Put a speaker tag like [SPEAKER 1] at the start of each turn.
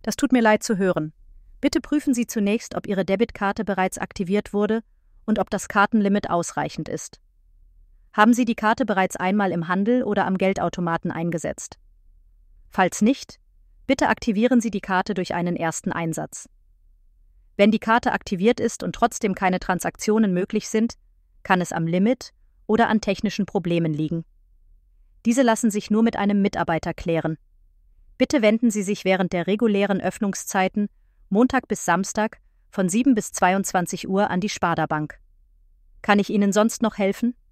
[SPEAKER 1] Das tut mir leid zu hören. Bitte prüfen Sie zunächst, ob Ihre Debitkarte bereits aktiviert wurde und ob das Kartenlimit ausreichend ist. Haben Sie die Karte bereits einmal im Handel oder am Geldautomaten eingesetzt? Falls nicht, bitte aktivieren Sie die Karte durch einen ersten Einsatz. Wenn die Karte aktiviert ist und trotzdem keine Transaktionen möglich sind, kann es am Limit oder an technischen Problemen liegen. Diese lassen sich nur mit einem Mitarbeiter klären. Bitte wenden Sie sich während der regulären Öffnungszeiten Montag bis Samstag von 7 bis 22 Uhr an die Sparda Bank. Kann ich Ihnen sonst noch helfen?